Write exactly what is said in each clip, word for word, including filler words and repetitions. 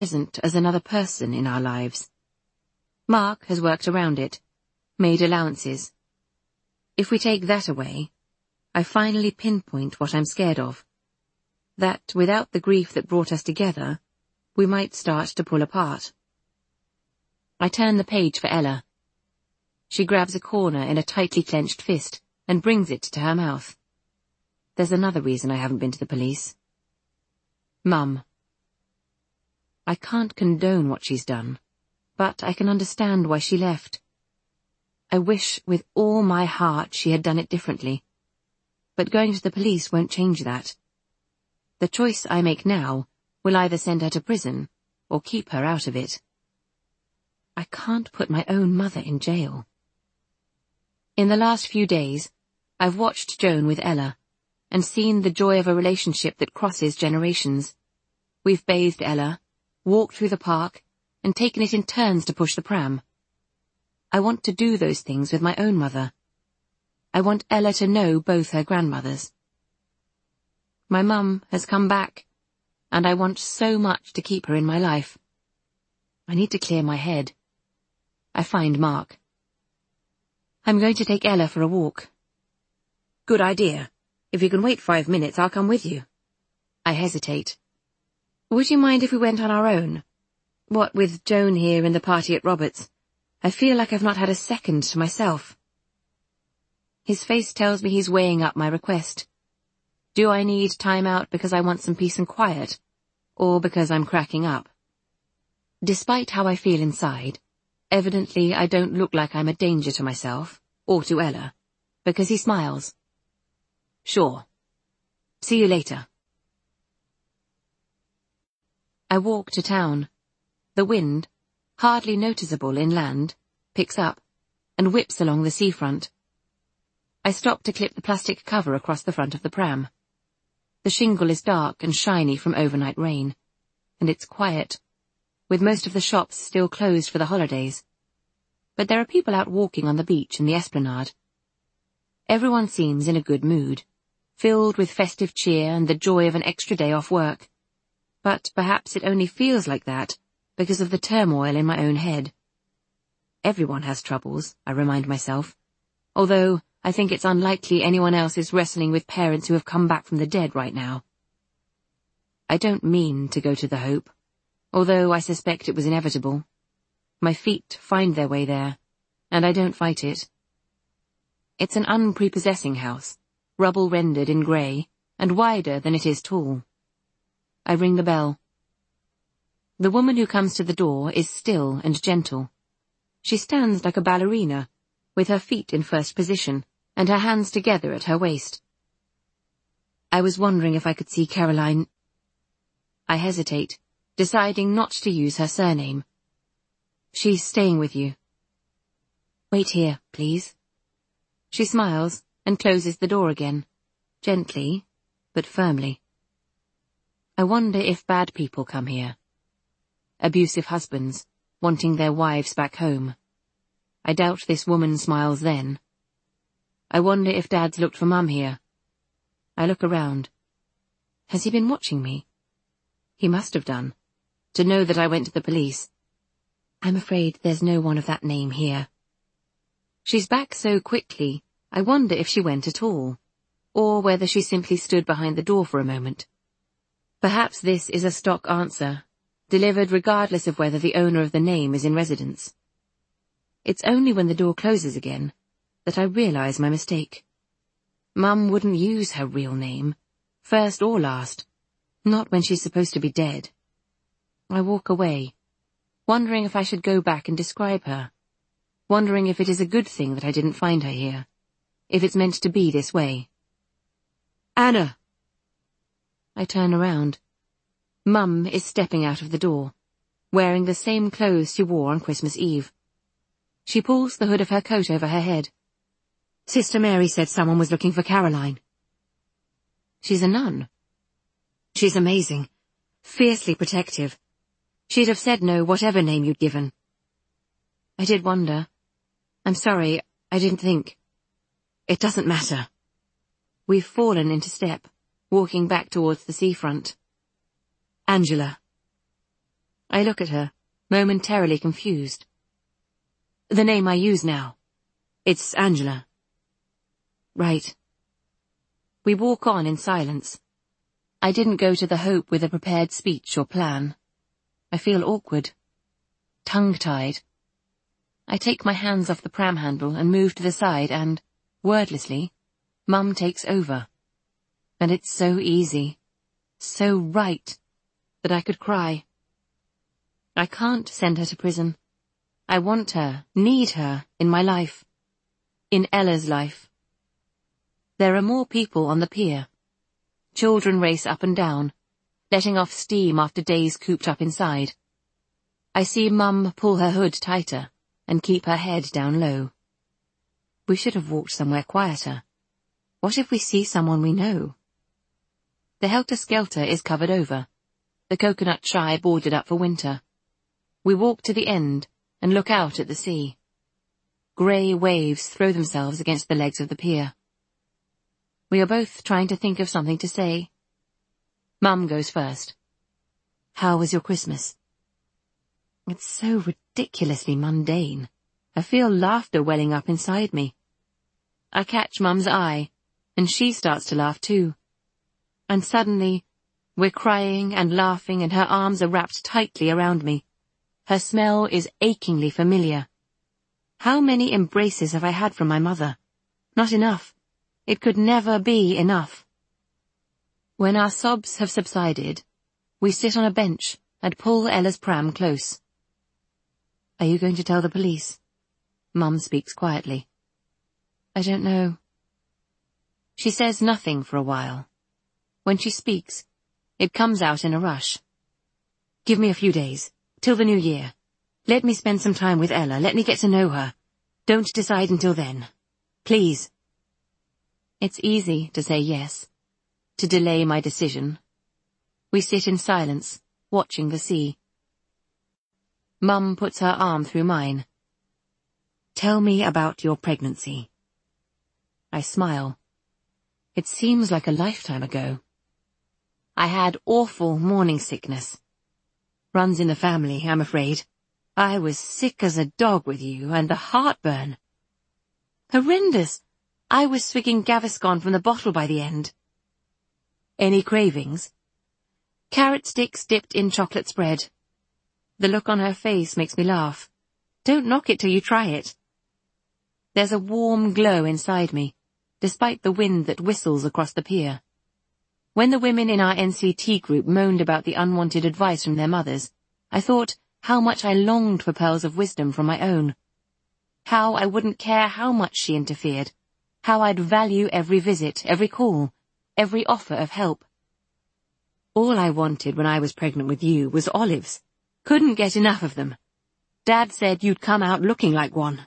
present as another person in our lives. Mark has worked around it, made allowances. If we take that away, I finally pinpoint what I'm scared of. That without the grief that brought us together, we might start to pull apart. I turn the page for Ella. She grabs a corner in a tightly clenched fist and brings it to her mouth. There's another reason I haven't been to the police. Mum. I can't condone what she's done, but I can understand why she left. I wish with all my heart she had done it differently, but going to the police won't change that. The choice I make now will either send her to prison or keep her out of it. I can't put my own mother in jail. In the last few days, I've watched Joan with Ella and seen the joy of a relationship that crosses generations. We've bathed Ella, walked through the park, and taken it in turns to push the pram. I want to do those things with my own mother. I want Ella to know both her grandmothers. My mum has come back, and I want so much to keep her in my life. I need to clear my head. I find Mark. I'm going to take Ella for a walk. Good idea. If you can wait five minutes, I'll come with you. I hesitate. Would you mind if we went on our own? What with Joan here and the party at Robert's, I feel like I've not had a second to myself. His face tells me he's weighing up my request. Do I need time out because I want some peace and quiet, or because I'm cracking up? Despite how I feel inside, evidently I don't look like I'm a danger to myself, or to Ella, because he smiles. Sure. See you later. I walk to town. The wind, hardly noticeable inland, picks up, and whips along the seafront. I stop to clip the plastic cover across the front of the pram. The shingle is dark and shiny from overnight rain, and it's quiet, with most of the shops still closed for the holidays. But there are people out walking on the beach and the esplanade. Everyone seems in a good mood, filled with festive cheer and the joy of an extra day off work. But perhaps it only feels like that because of the turmoil in my own head. Everyone has troubles, I remind myself, although I think it's unlikely anyone else is wrestling with parents who have come back from the dead right now. I don't mean to go to the Hope, although I suspect it was inevitable. My feet find their way there, and I don't fight it. It's an unprepossessing house, rubble-rendered in grey, and wider than it is tall. I ring the bell. The woman who comes to the door is still and gentle. She stands like a ballerina, with her feet in first position, and her hands together at her waist. I was wondering if I could see Caroline. I hesitate, deciding not to use her surname. She's staying with you. Wait here, please. She smiles and closes the door again, gently, but firmly. I wonder if bad people come here. Abusive husbands, wanting their wives back home. I doubt this woman smiles then. I wonder if Dad's looked for Mum here. I look around. Has he been watching me? He must have done, to know that I went to the police. I'm afraid there's no one of that name here. She's back so quickly, I wonder if she went at all, or whether she simply stood behind the door for a moment. Perhaps this is a stock answer, delivered regardless of whether the owner of the name is in residence. It's only when the door closes again that I realize my mistake. Mum wouldn't use her real name, first or last, not when she's supposed to be dead. I walk away, wondering if I should go back and describe her, wondering if it is a good thing that I didn't find her here, if it's meant to be this way. Anna! I turn around. Mum is stepping out of the door, wearing the same clothes she wore on Christmas Eve. She pulls the hood of her coat over her head. Sister Mary said someone was looking for Caroline. She's a nun. She's amazing, fiercely protective. She'd have said no whatever name you'd given. I did wonder. I'm sorry, I didn't think. It doesn't matter. We've fallen into step, walking back towards the seafront. Angela. I look at her, momentarily confused. The name I use now. It's Angela. Right. We walk on in silence. I didn't go to the Hope with a prepared speech or plan. I feel awkward, tongue-tied. I take my hands off the pram handle and move to the side and, wordlessly, Mum takes over. And it's so easy, so right, that I could cry. I can't send her to prison. I want her, need her, in my life. In Ella's life. There are more people on the pier. Children race up and down, letting off steam after days cooped up inside. I see Mum pull her hood tighter and keep her head down low. We should have walked somewhere quieter. What if we see someone we know? The helter-skelter is covered over, the coconut shy boarded up for winter. We walk to the end and look out at the sea. Grey waves throw themselves against the legs of the pier. We are both trying to think of something to say. Mum goes first. How was your Christmas? It's so ridiculously mundane. I feel laughter welling up inside me. I catch Mum's eye, and she starts to laugh too. And suddenly, we're crying and laughing and her arms are wrapped tightly around me. Her smell is achingly familiar. How many embraces have I had from my mother? Not enough. It could never be enough. When our sobs have subsided, we sit on a bench and pull Ella's pram close. Are you going to tell the police? Mum speaks quietly. I don't know. She says nothing for a while. When she speaks, it comes out in a rush. Give me a few days, till the new year. Let me spend some time with Ella, let me get to know her. Don't decide until then. Please. It's easy to say yes, to delay my decision. We sit in silence, watching the sea. Mum puts her arm through mine. Tell me about your pregnancy. I smile. It seems like a lifetime ago. I had awful morning sickness. Runs in the family, I'm afraid. I was sick as a dog with you, and the heartburn. Horrendous. I was swigging Gaviscon from the bottle by the end. Any cravings? Carrot sticks dipped in chocolate spread. The look on her face makes me laugh. Don't knock it till you try it. There's a warm glow inside me, despite the wind that whistles across the pier. When the women in our N C T group moaned about the unwanted advice from their mothers, I thought how much I longed for pearls of wisdom from my own. How I wouldn't care how much she interfered. How I'd value every visit, every call, every offer of help. All I wanted when I was pregnant with you was olives. Couldn't get enough of them. Dad said you'd come out looking like one.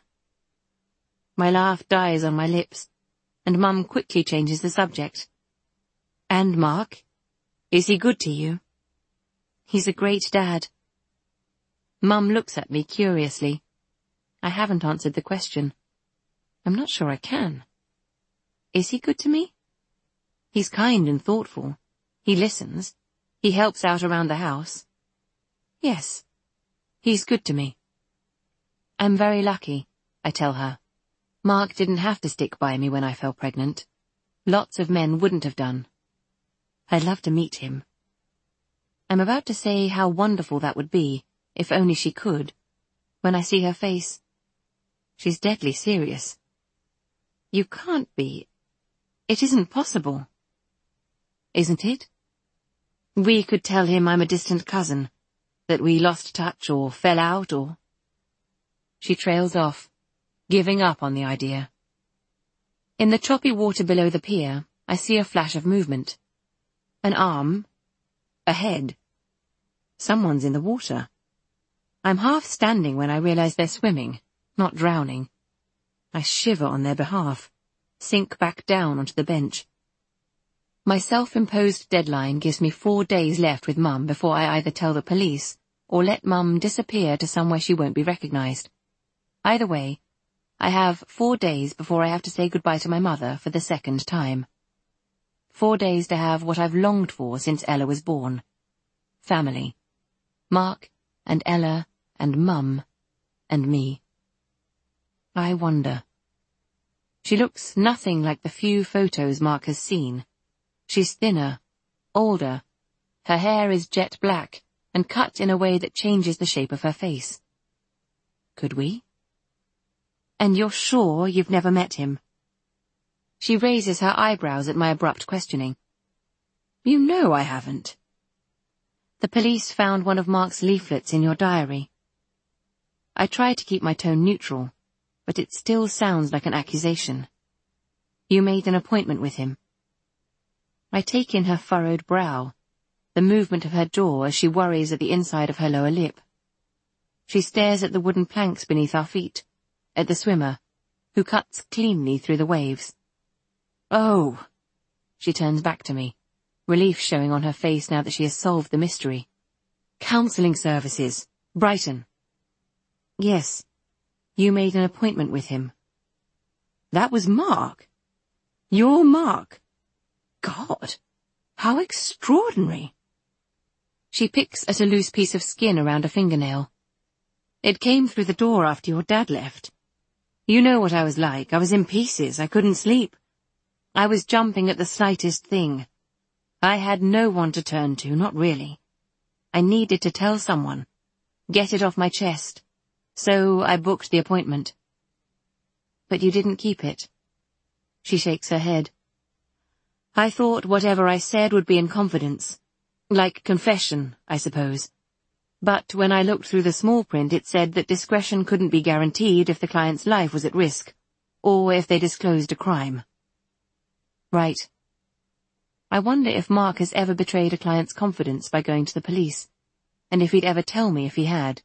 My laugh dies on my lips, and Mum quickly changes the subject. And Mark? Is he good to you? He's a great dad. Mum looks at me curiously. I haven't answered the question. I'm not sure I can. Is he good to me? He's kind and thoughtful. He listens. He helps out around the house. Yes, he's good to me. I'm very lucky, I tell her. Mark didn't have to stick by me when I fell pregnant. Lots of men wouldn't have done. I'd love to meet him. I'm about to say how wonderful that would be, if only she could, when I see her face. She's deadly serious. You can't be. It isn't possible. Isn't it? We could tell him I'm a distant cousin, that we lost touch or fell out or... She trails off, giving up on the idea. In the choppy water below the pier, I see a flash of movement. An arm. A head. Someone's in the water. I'm half standing when I realize they're swimming, not drowning. I shiver on their behalf, sink back down onto the bench. My self-imposed deadline gives me four days left with Mum before I either tell the police or let Mum disappear to somewhere she won't be recognized. Either way, I have four days before I have to say goodbye to my mother for the second time. Four days to have what I've longed for since Ella was born. Family. Mark, and Ella, and Mum, and me. I wonder. She looks nothing like the few photos Mark has seen. She's thinner, older. Her hair is jet black and cut in a way that changes the shape of her face. Could we? And you're sure you've never met him? She raises her eyebrows at my abrupt questioning. You know I haven't. The police found one of Mark's leaflets in your diary. I try to keep my tone neutral, but it still sounds like an accusation. You made an appointment with him. I take in her furrowed brow, the movement of her jaw as she worries at the inside of her lower lip. She stares at the wooden planks beneath our feet, at the swimmer, who cuts cleanly through the waves. Oh! She turns back to me, relief showing on her face now that she has solved the mystery. Counselling services, Brighton. Yes, you made an appointment with him. That was Mark? Your Mark? God, how extraordinary. She picks at a loose piece of skin around a fingernail. It came through the door after your dad left. You know what I was like. I was in pieces. I couldn't sleep. I was jumping at the slightest thing. I had no one to turn to, not really. I needed to tell someone, get it off my chest. So I booked the appointment. But you didn't keep it. She shakes her head. I thought whatever I said would be in confidence. Like confession, I suppose. But when I looked through the small print, it said that discretion couldn't be guaranteed if the client's life was at risk, or if they disclosed a crime. Right. I wonder if Mark has ever betrayed a client's confidence by going to the police, and if he'd ever tell me if he had.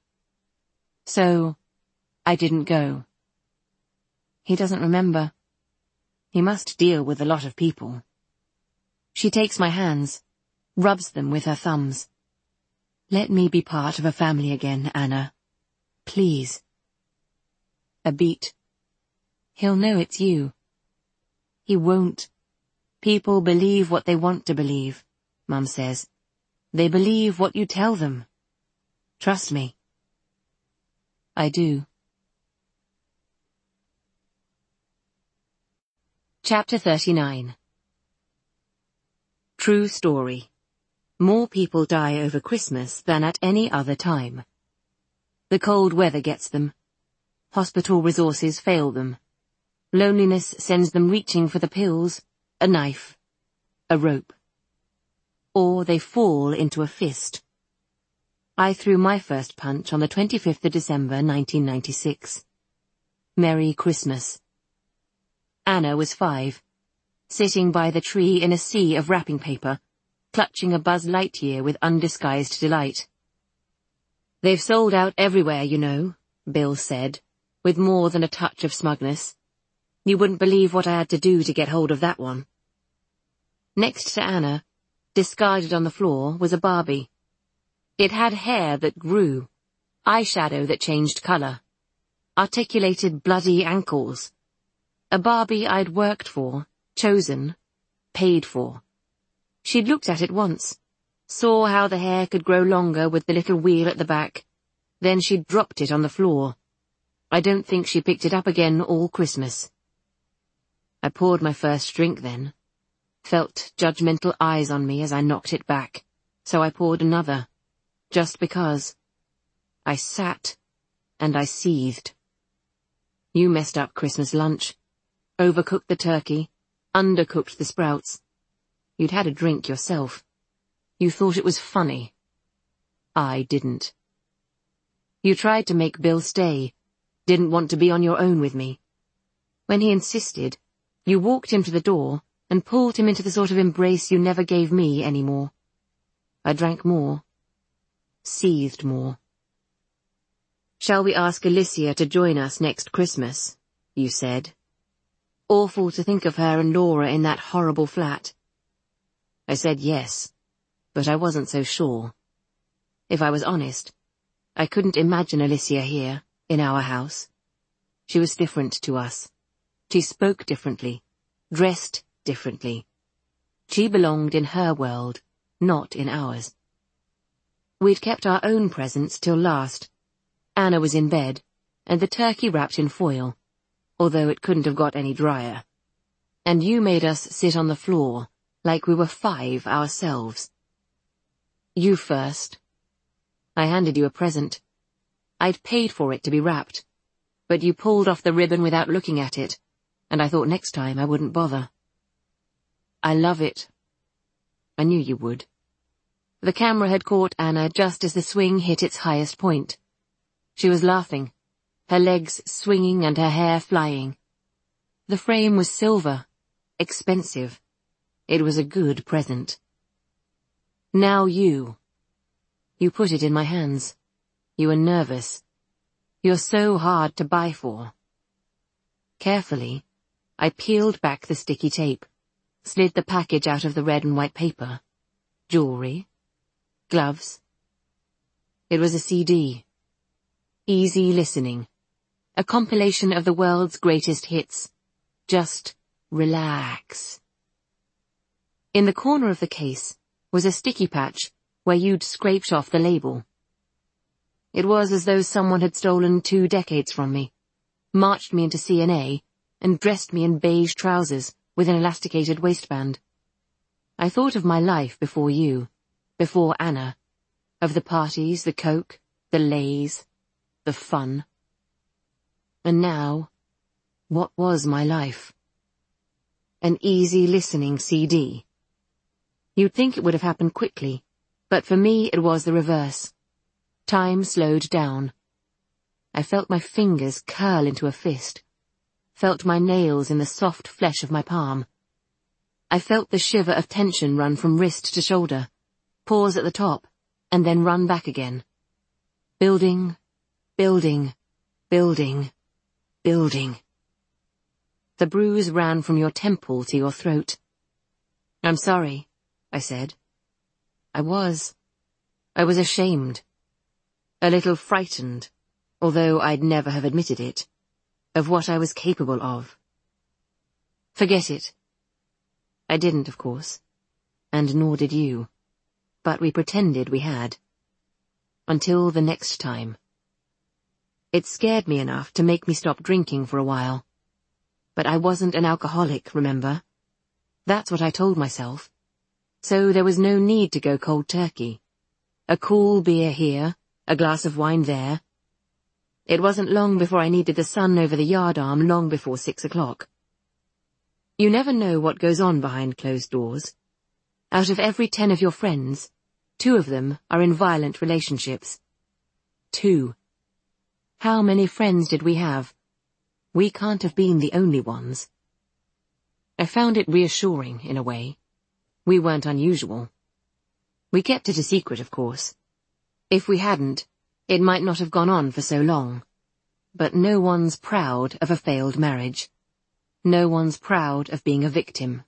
So, I didn't go. He doesn't remember. He must deal with a lot of people. She takes my hands, rubs them with her thumbs. Let me be part of a family again, Anna. Please. A beat. He'll know it's you. He won't. People believe what they want to believe, Mum says. They believe what you tell them. Trust me. I do. Chapter thirty-nine. True story. More people die over Christmas than at any other time. The cold weather gets them. Hospital resources fail them. Loneliness sends them reaching for the pills, a knife, a rope. Or they fall into a fist. I threw my first punch on the twenty-fifth of December, nineteen ninety-six. Merry Christmas. Anna was five, sitting by the tree in a sea of wrapping paper, clutching a Buzz Lightyear with undisguised delight. They've sold out everywhere, you know, Bill said, with more than a touch of smugness. You wouldn't believe what I had to do to get hold of that one. Next to Anna, discarded on the floor, was a Barbie. It had hair that grew, eyeshadow that changed colour, articulated bloody ankles. A Barbie I'd worked for, chosen, paid for. She'd looked at it once, saw how the hair could grow longer with the little wheel at the back, then she'd dropped it on the floor. I don't think she picked it up again all Christmas. I poured my first drink then, felt judgmental eyes on me as I knocked it back, so I poured another. Just because. I sat, and I seethed. You messed up Christmas lunch, overcooked the turkey, undercooked the sprouts. You'd had a drink yourself. You thought it was funny. I didn't. You tried to make Bill stay, didn't want to be on your own with me. When he insisted, you walked him to the door and pulled him into the sort of embrace you never gave me anymore. I drank more. Seethed more. Shall we ask Alicia to join us next Christmas? You said. Awful to think of her and Laura in that horrible flat. I said yes, but I wasn't so sure. If I was honest, I couldn't imagine Alicia here, in our house. She was different to us. She spoke differently, dressed differently. She belonged in her world, not in ours. We'd kept our own presents till last. Anna was in bed, and the turkey wrapped in foil, although it couldn't have got any drier. And you made us sit on the floor, like we were five ourselves. You first. I handed you a present. I'd paid for it to be wrapped, but you pulled off the ribbon without looking at it, and I thought next time I wouldn't bother. I love it. I knew you would. The camera had caught Anna just as the swing hit its highest point. She was laughing, her legs swinging and her hair flying. The frame was silver, expensive. It was a good present. Now you. You put it in my hands. You were nervous. You're so hard to buy for. Carefully, I peeled back the sticky tape, slid the package out of the red and white paper. Jewelry. Gloves. It was a C D. Easy listening. A compilation of the world's greatest hits. Just relax. In the corner of the case was a sticky patch where you'd scraped off the label. It was as though someone had stolen two decades from me, marched me into C N A, and dressed me in beige trousers with an elasticated waistband. I thought of my life before you, before Anna, of the parties, the coke, the lays, the fun. And now, what was my life? An easy listening C D. You'd think it would have happened quickly, but for me it was the reverse. Time slowed down. I felt my fingers curl into a fist, felt my nails in the soft flesh of my palm. I felt the shiver of tension run from wrist to shoulder, pause at the top, and then run back again. Building, building, building, building. The bruise ran from your temple to your throat. I'm sorry, I said. I was. I was ashamed. A little frightened, although I'd never have admitted it, of what I was capable of. Forget it. I didn't, of course, and nor did you, but we pretended we had. Until the next time. It scared me enough to make me stop drinking for a while. But I wasn't an alcoholic, remember? That's what I told myself. So there was no need to go cold turkey. A cool beer here, a glass of wine there. It wasn't long before I needed the sun over the yard arm, long before six o'clock. You never know what goes on behind closed doors. Out of every ten of your friends, two of them are in violent relationships. Two. How many friends did we have? We can't have been the only ones. I found it reassuring, in a way. We weren't unusual. We kept it a secret, of course. If we hadn't, it might not have gone on for so long. But no one's proud of a failed marriage. No one's proud of being a victim.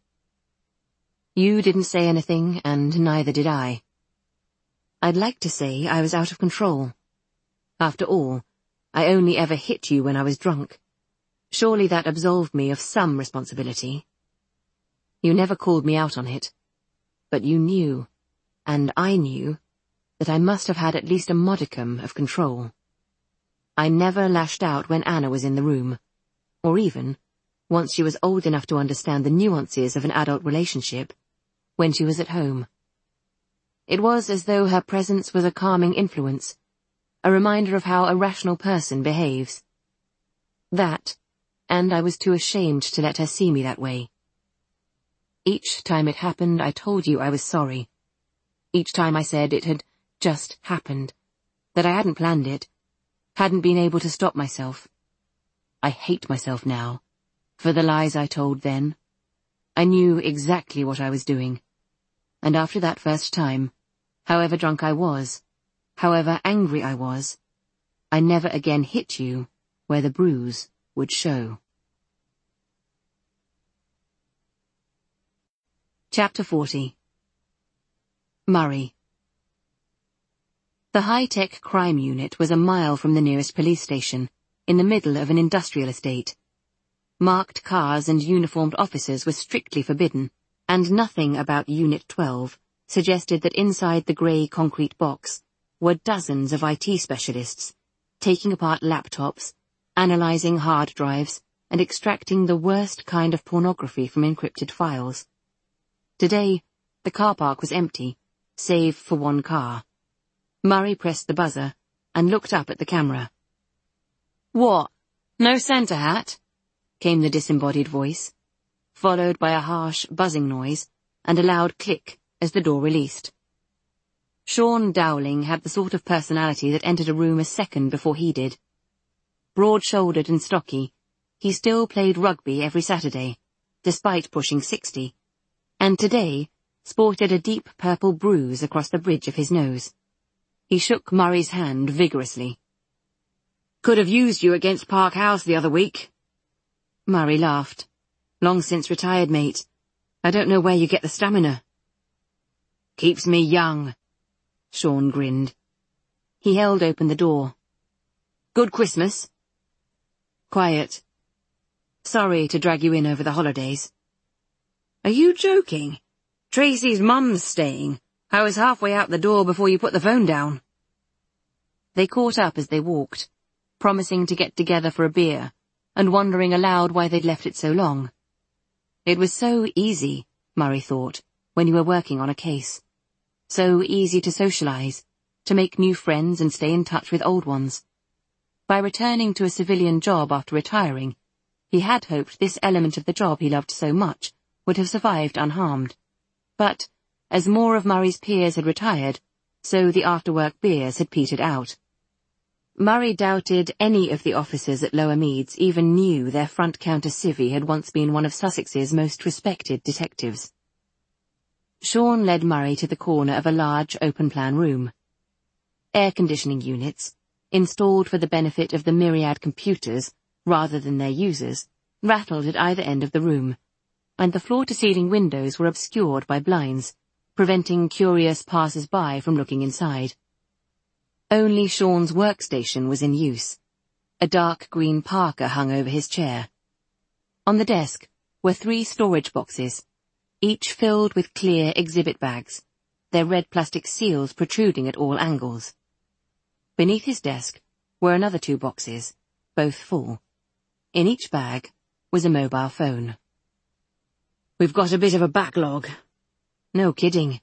You didn't say anything, and neither did I. I'd like to say I was out of control. After all, I only ever hit you when I was drunk. Surely that absolved me of some responsibility. You never called me out on it. But you knew, and I knew, that I must have had at least a modicum of control. I never lashed out when Anna was in the room, or even, once she was old enough to understand the nuances of an adult relationship, when she was at home. It was as though her presence was a calming influence, a reminder of how a rational person behaves. That, and I was too ashamed to let her see me that way. Each time it happened, I told you I was sorry. Each time I said it had just happened, that I hadn't planned it, hadn't been able to stop myself. I hate myself now, for the lies I told then. I knew exactly what I was doing. And after that first time, however drunk I was, however angry I was, I never again hit you where the bruise would show. Chapter forty. Murray. The high-tech crime unit was a mile from the nearest police station, in the middle of an industrial estate. Marked cars and uniformed officers were strictly forbidden, and nothing about Unit twelve suggested that inside the grey concrete box were dozens of I T specialists, taking apart laptops, analyzing hard drives, and extracting the worst kind of pornography from encrypted files. Today, the car park was empty, save for one car. Murray pressed the buzzer and looked up at the camera. "What? No Santa hat?" came the disembodied voice, followed by a harsh buzzing noise and a loud click as the door released. Sean Dowling had the sort of personality that entered a room a second before he did. Broad-shouldered and stocky, he still played rugby every Saturday, despite pushing sixty, and today sported a deep purple bruise across the bridge of his nose. He shook Murray's hand vigorously. "Could have used you against Park House the other week." Murray laughed. "Long since retired, mate. I don't know where you get the stamina." "Keeps me young," Sean grinned. He held open the door. "Good Christmas?" "Quiet. Sorry to drag you in over the holidays." "Are you joking? Tracy's mum's staying. I was halfway out the door before you put the phone down." They caught up as they walked, promising to get together for a beer, and wondering aloud why they'd left it so long. It was so easy, Murray thought, when you were working on a case. So easy to socialize, to make new friends and stay in touch with old ones. By returning to a civilian job after retiring, he had hoped this element of the job he loved so much would have survived unharmed. But, as more of Murray's peers had retired, so the after-work beers had petered out. Murray doubted any of the officers at Lower Meads even knew their front counter civvy had once been one of Sussex's most respected detectives. Sean led Murray to the corner of a large open-plan room. Air conditioning units, installed for the benefit of the myriad computers rather than their users, rattled at either end of the room, and the floor-to-ceiling windows were obscured by blinds, preventing curious passers-by from looking inside. Only Sean's workstation was in use. A dark green parka hung over his chair. On the desk were three storage boxes, each filled with clear exhibit bags, their red plastic seals protruding at all angles. Beneath his desk were another two boxes, both full. In each bag was a mobile phone. "We've got a bit of a backlog." "No kidding."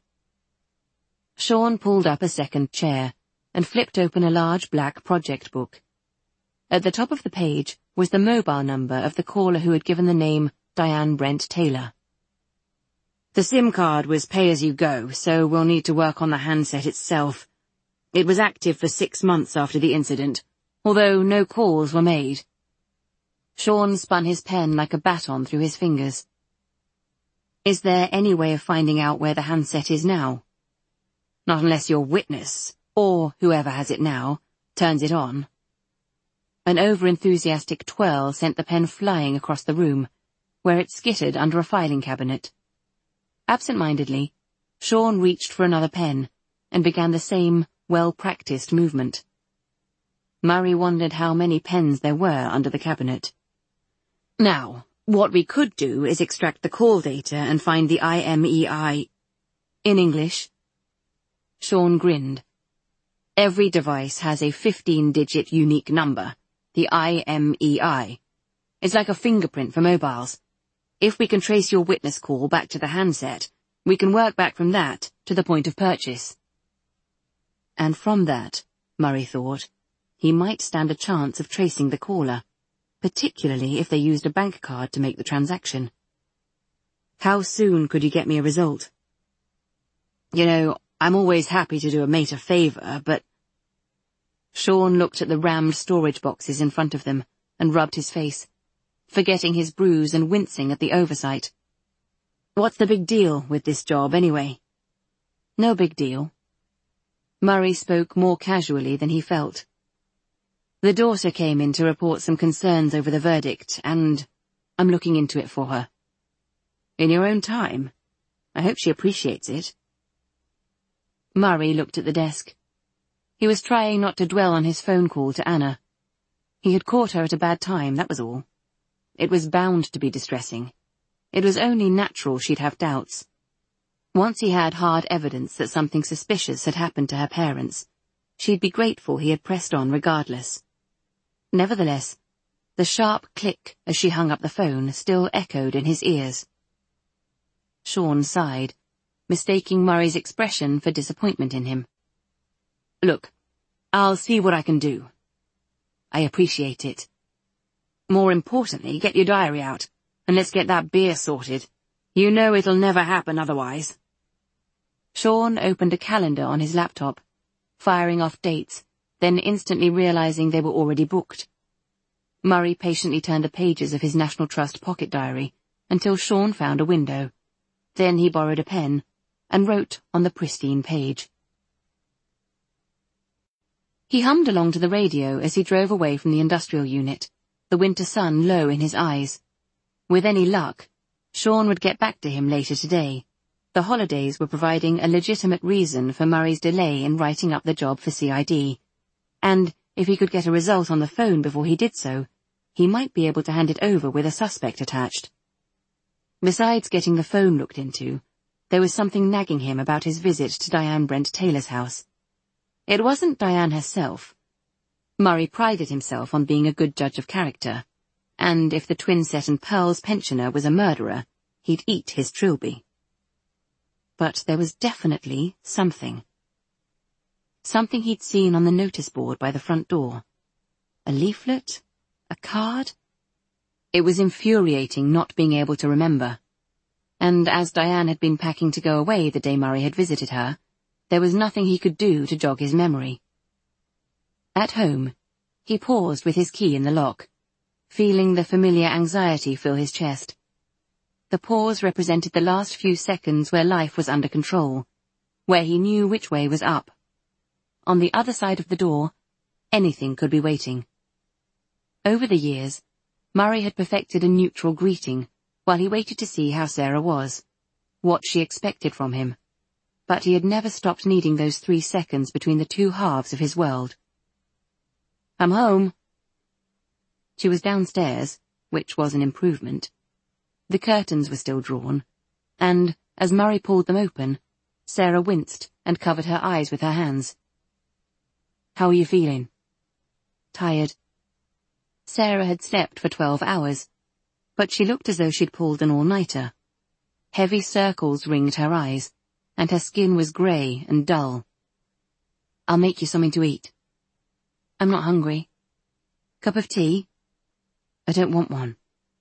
Sean pulled up a second chair and flipped open a large black project book. At the top of the page was the mobile number of the caller who had given the name Diane Brent Taylor. "The SIM card was pay-as-you-go, so we'll need to work on the handset itself. It was active for six months after the incident, although no calls were made." Sean spun his pen like a baton through his fingers. "Is there any way of finding out where the handset is now?" "Not unless your witness, or whoever has it now, turns it on." An over-enthusiastic twirl sent the pen flying across the room, where it skittered under a filing cabinet. Absent-mindedly, Sean reached for another pen, and began the same well-practiced movement. Murray wondered how many pens there were under the cabinet. "Now, what we could do is extract the call data and find the I M E I... In English?" Sean grinned. "Every device has a fifteen-digit unique number, the I M E I. It's like a fingerprint for mobiles. If we can trace your witness call back to the handset, we can work back from that to the point of purchase." And from that, Murray thought, he might stand a chance of tracing the caller, particularly if they used a bank card to make the transaction. "How soon could you get me a result?" "You know, I'm always happy to do a mate a favour, but—" Sean looked at the rammed storage boxes in front of them and rubbed his face, forgetting his bruise and wincing at the oversight. "What's the big deal with this job, anyway?" "No big deal." Murray spoke more casually than he felt. "The daughter came in to report some concerns over the verdict, and I'm looking into it for her." "In your own time? I hope she appreciates it." Murray looked at the desk. He was trying not to dwell on his phone call to Anna. He had caught her at a bad time, that was all. It was bound to be distressing. It was only natural she'd have doubts. Once he had hard evidence that something suspicious had happened to her parents, She'd be grateful he had pressed on regardless. Nevertheless, the sharp click as she hung up the phone still echoed in his ears. Sean sighed, mistaking Murray's expression for disappointment in him. "Look, I'll see what I can do. I appreciate it. More importantly, get your diary out, and let's get that beer sorted. You know it'll never happen otherwise." Sean opened a calendar on his laptop, firing off dates, then instantly realizing they were already booked. Murray patiently turned the pages of his National Trust pocket diary until Sean found a window. Then he borrowed a pen and wrote on the pristine page. He hummed along to the radio as he drove away from the industrial unit, the winter sun low in his eyes. With any luck, Sean would get back to him later today. The holidays were providing a legitimate reason for Murray's delay in writing up the job for C I D, and if he could get a result on the phone before he did so, he might be able to hand it over with a suspect attached. Besides getting the phone looked into, there was something nagging him about his visit to Diane Brent Taylor's house. It wasn't Diane herself. Murray prided himself on being a good judge of character, and if the Twinset and Pearls pensioner was a murderer, he'd eat his trilby. But there was definitely something. Something he'd seen on the notice board by the front door. A leaflet? A card? It was infuriating not being able to remember. And as Diane had been packing to go away the day Murray had visited her, there was nothing he could do to jog his memory. At home, he paused with his key in the lock, feeling the familiar anxiety fill his chest. The pause represented the last few seconds where life was under control, where he knew which way was up. On the other side of the door, anything could be waiting. Over the years, Murray had perfected a neutral greeting while he waited to see how Sarah was, what she expected from him, but he had never stopped needing those three seconds between the two halves of his world. "I'm home." She was downstairs, which was an improvement. The curtains were still drawn, and, as Murray pulled them open, Sarah winced and covered her eyes with her hands. "How are you feeling?" "Tired." Sarah had slept for twelve hours, but she looked as though she'd pulled an all-nighter. Heavy circles ringed her eyes, and her skin was grey and dull. "I'll make you something to eat." "I'm not hungry." "Cup of tea?" "I don't want one."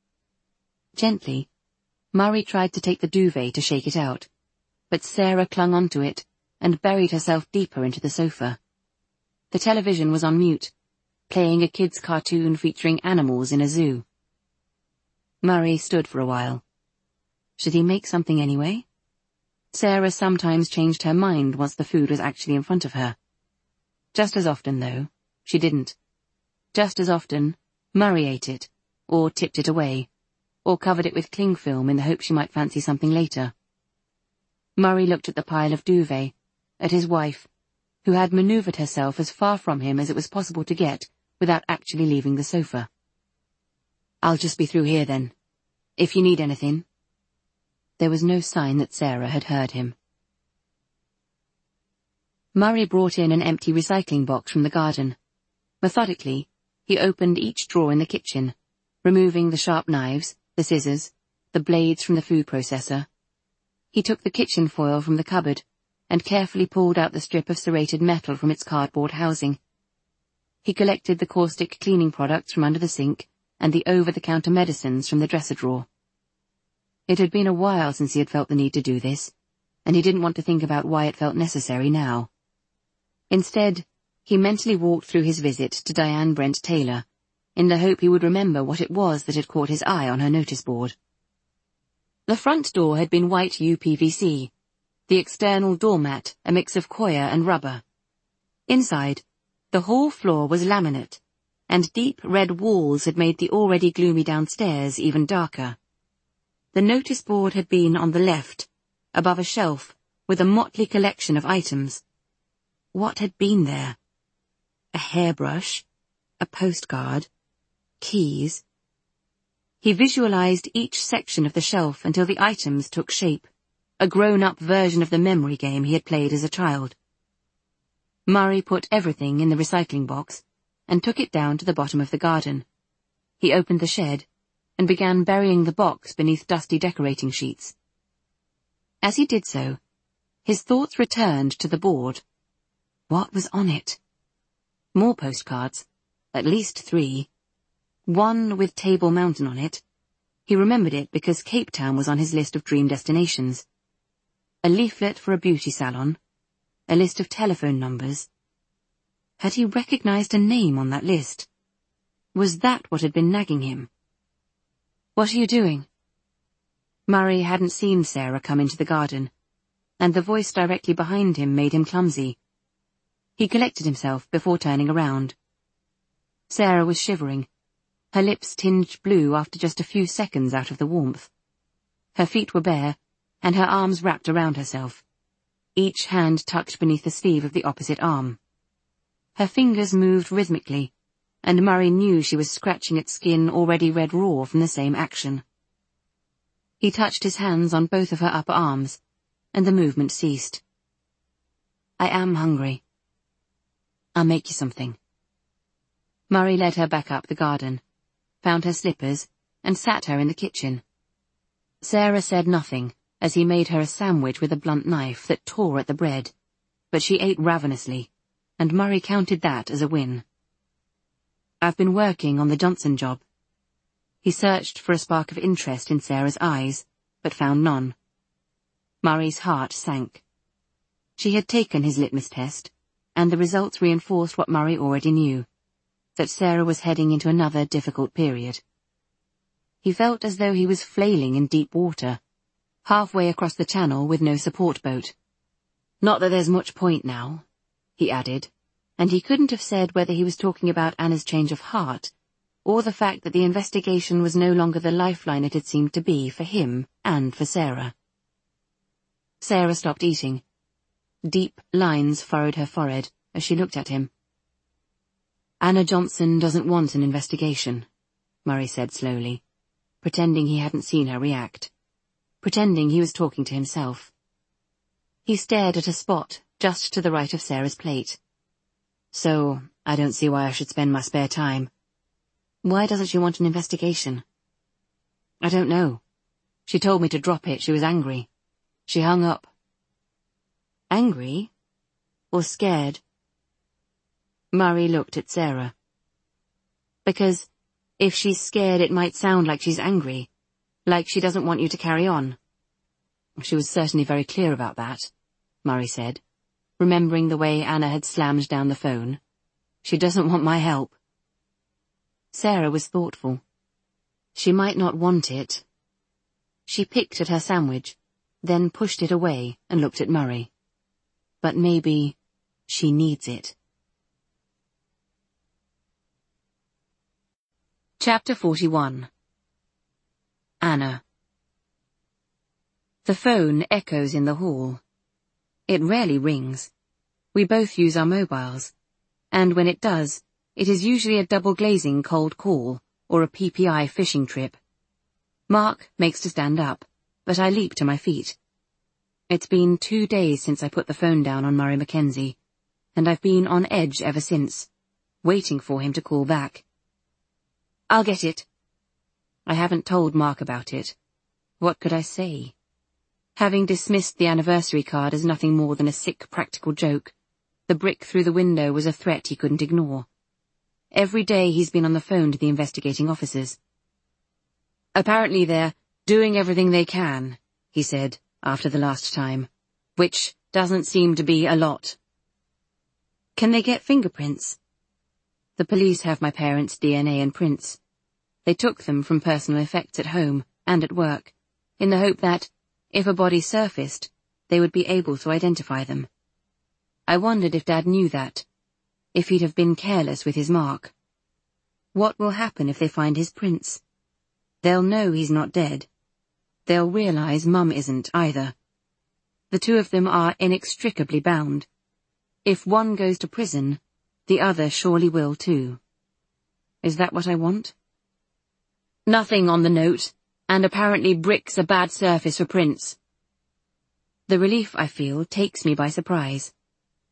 Gently, Murray tried to take the duvet to shake it out, but Sarah clung onto it and buried herself deeper into the sofa. The television was on mute, playing a kid's cartoon featuring animals in a zoo. Murray stood for a while. Should he make something anyway? Sarah sometimes changed her mind once the food was actually in front of her. Just as often, though, she didn't. Just as often, Murray ate it, or tipped it away, or covered it with cling film in the hope she might fancy something later. Murray looked at the pile of duvet, at his wife, who had manoeuvred herself as far from him as it was possible to get without actually leaving the sofa. "I'll just be through here then, if you need anything." There was no sign that Sarah had heard him. Murray brought in an empty recycling box from the garden. Methodically, he opened each drawer in the kitchen, removing the sharp knives, the scissors, the blades from the food processor. He took the kitchen foil from the cupboard and carefully pulled out the strip of serrated metal from its cardboard housing. He collected the caustic cleaning products from under the sink and the over-the-counter medicines from the dresser drawer. It had been a while since he had felt the need to do this, and he didn't want to think about why it felt necessary now. Instead, he mentally walked through his visit to Diane Brent Taylor, in the hope he would remember what it was that had caught his eye on her notice board. The front door had been white U P V C, the external doormat a mix of coir and rubber. Inside, the hall floor was laminate, and deep red walls had made the already gloomy downstairs even darker. The notice board had been on the left, above a shelf, with a motley collection of items. What had been there? A hairbrush, a postcard, keys. He visualized each section of the shelf until the items took shape, a grown-up version of the memory game he had played as a child. Murray put everything in the recycling box and took it down to the bottom of the garden. He opened the shed and began burying the box beneath dusty decorating sheets. As he did so, his thoughts returned to the board. What was on it? More postcards, at least three. One with Table Mountain on it. He remembered it because Cape Town was on his list of dream destinations. A leaflet for a beauty salon. A list of telephone numbers. Had he recognized a name on that list? Was that what had been nagging him? "What are you doing?" Murray hadn't seen Sarah come into the garden, and the voice directly behind him made him clumsy. He collected himself before turning around. Sarah was shivering, her lips tinged blue after just a few seconds out of the warmth. Her feet were bare, and her arms wrapped around herself, each hand tucked beneath the sleeve of the opposite arm. Her fingers moved rhythmically, and Murray knew she was scratching at skin already red raw from the same action. He touched his hands on both of her upper arms, and the movement ceased. "I am hungry. I'll make you something." Murray led her back up the garden, found her slippers, and sat her in the kitchen. Sarah said nothing as he made her a sandwich with a blunt knife that tore at the bread, but she ate ravenously, and Murray counted that as a win. "I've been working on the Johnson job." He searched for a spark of interest in Sarah's eyes, but found none. Murray's heart sank. She had taken his litmus test, and the results reinforced what Murray already knew, that Sarah was heading into another difficult period. He felt as though he was flailing in deep water, halfway across the channel with no support boat. "Not that there's much point now," he added, and he couldn't have said whether he was talking about Anna's change of heart, or the fact that the investigation was no longer the lifeline it had seemed to be for him and for Sarah. Sarah stopped eating. Deep lines furrowed her forehead as she looked at him. "Anna Johnson doesn't want an investigation," Murray said slowly, pretending he hadn't seen her react, pretending he was talking to himself. He stared at a spot just to the right of Sarah's plate. "So, I don't see why I should spend my spare time. Why doesn't she want an investigation?" "I don't know. She told me to drop it. She was angry. She hung up." "Angry? Or scared?" Murray looked at Sarah. "Because if she's scared it might sound like she's angry, like she doesn't want you to carry on." "She was certainly very clear about that," Murray said, remembering the way Anna had slammed down the phone. "She doesn't want my help." Sarah was thoughtful. She might not want it. She picked at her sandwich, then pushed it away and looked at Murray. But maybe she needs it. Chapter forty-one. Anna. The phone echoes in the hall. It rarely rings. We both use our mobiles, and when it does, it is usually a double-glazing cold call or a P P I fishing trip. Mark makes to stand up, but I leap to my feet. It's been two days since I put the phone down on Murray Mackenzie, and I've been on edge ever since, waiting for him to call back. "I'll get it." I haven't told Mark about it. What could I say? Having dismissed the anniversary card as nothing more than a sick practical joke, the brick through the window was a threat he couldn't ignore. Every day he's been on the phone to the investigating officers. "Apparently they're doing everything they can," he said after the last time, "which doesn't seem to be a lot." "Can they get fingerprints?" "The police have my parents' D N A and prints. They took them from personal effects at home and at work, in the hope that, if a body surfaced, they would be able to identify them. I wondered if Dad knew that, if he'd have been careless with his mark. What will happen if they find his prints? They'll know he's not dead. They'll realize Mum isn't either. The two of them are inextricably bound. If one goes to prison, the other surely will too. Is that what I want? "Nothing on the note, and apparently brick's a bad surface for prints." The relief I feel takes me by surprise.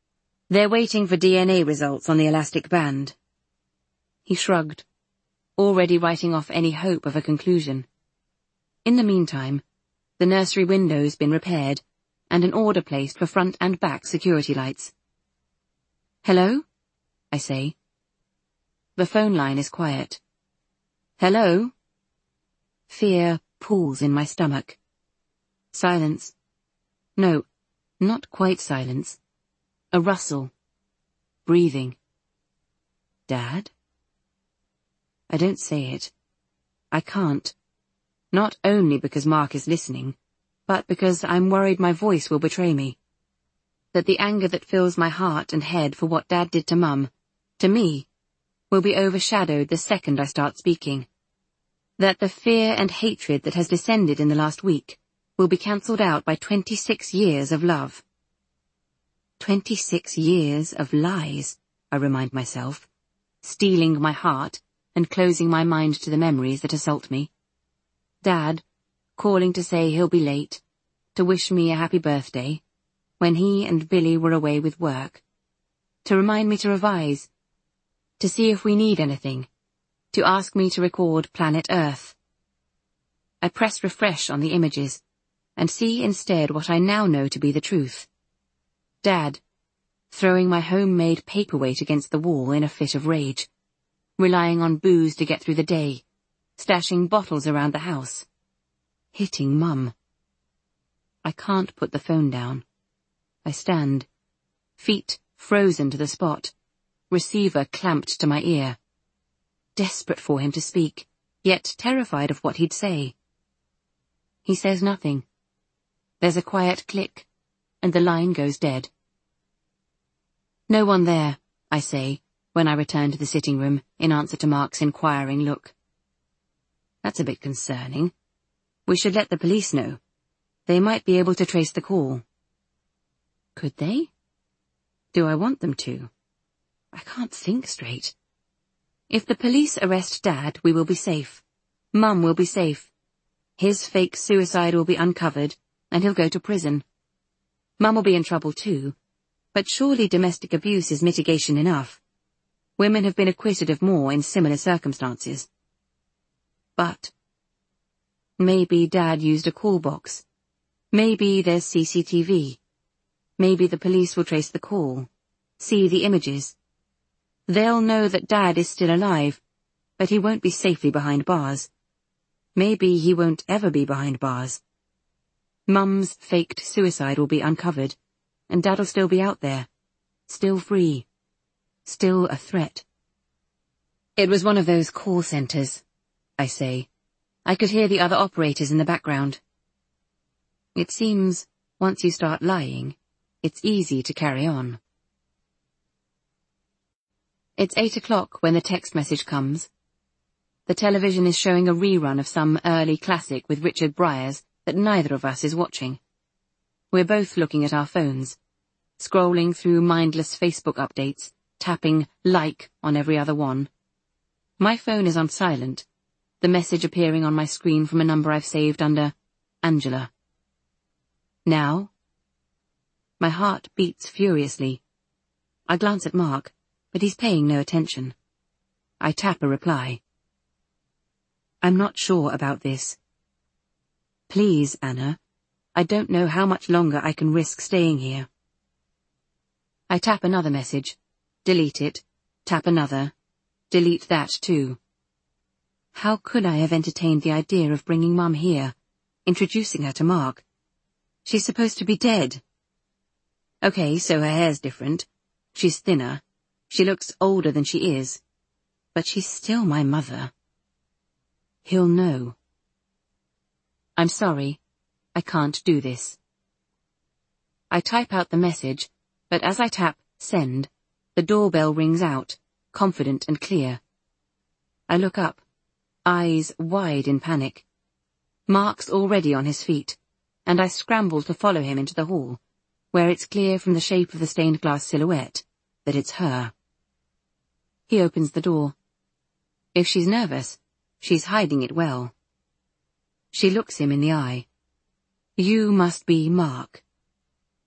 They're waiting for D N A results on the elastic band. He shrugged, already writing off any hope of a conclusion. In the meantime, the nursery window's been repaired, and an order placed for front and back security lights. Hello? I say. The phone line is quiet. Hello? Fear pulls in my stomach. Silence. No, not quite silence. A rustle. Breathing. Dad? I don't say it. I can't. Not only because Mark is listening, but because I'm worried my voice will betray me. That the anger that fills my heart and head for what Dad did to Mum, to me, will be overshadowed the second I start speaking. That the fear and hatred that has descended in the last week will be cancelled out by twenty-six years of love. Twenty-six years of lies, I remind myself, stealing my heart and closing my mind to the memories that assault me. Dad, calling to say he'll be late, to wish me a happy birthday, when he and Billy were away with work, to remind me to revise, to see if we need anything, to ask me to record Planet Earth. I press refresh on the images, and see instead what I now know to be the truth. Dad, throwing my homemade paperweight against the wall in a fit of rage, relying on booze to get through the day, stashing bottles around the house, hitting Mum. I can't put the phone down. I stand, feet frozen to the spot, receiver clamped to my ear, desperate for him to speak, yet terrified of what he'd say. He says nothing. There's a quiet click, and the line goes dead. No one there, I say, when I return to the sitting room in answer to Mark's inquiring look. That's a bit concerning. We should let the police know. They might be able to trace the call. Could they? Do I want them to? I can't think straight. If the police arrest Dad, we will be safe. Mum will be safe. His fake suicide will be uncovered, and he'll go to prison. Mum will be in trouble too, but surely domestic abuse is mitigation enough. Women have been acquitted of more in similar circumstances. But maybe Dad used a call box. Maybe there's C C T V. Maybe the police will trace the call, see the images. They'll know that Dad is still alive, but he won't be safely behind bars. Maybe he won't ever be behind bars. Mum's faked suicide will be uncovered, and Dad'll still be out there, still free, still a threat. It was one of those call centers, I say. I could hear the other operators in the background. It seems, once you start lying, it's easy to carry on. It's eight o'clock when the text message comes. The television is showing a rerun of some early classic with Richard Briers that neither of us is watching. We're both looking at our phones, scrolling through mindless Facebook updates, tapping like on every other one. My phone is on silent, the message appearing on my screen from a number I've saved under Angela. Now? My heart beats furiously. I glance at Mark, but he's paying no attention. I tap a reply. I'm not sure about this. Please, Anna. I don't know how much longer I can risk staying here. I tap another message, delete it, tap another, delete that too. How could I have entertained the idea of bringing Mum here, introducing her to Mark? She's supposed to be dead. Okay, so her hair's different. She's thinner. She looks older than she is. But she's still my mother. He'll know. I'm sorry. I can't do this. I type out the message, but as I tap send, the doorbell rings out, confident and clear. I look up, eyes wide in panic. Mark's already on his feet, and I scramble to follow him into the hall, where it's clear from the shape of the stained glass silhouette that it's her. He opens the door. If she's nervous, she's hiding it well. She looks him in the eye. You must be Mark.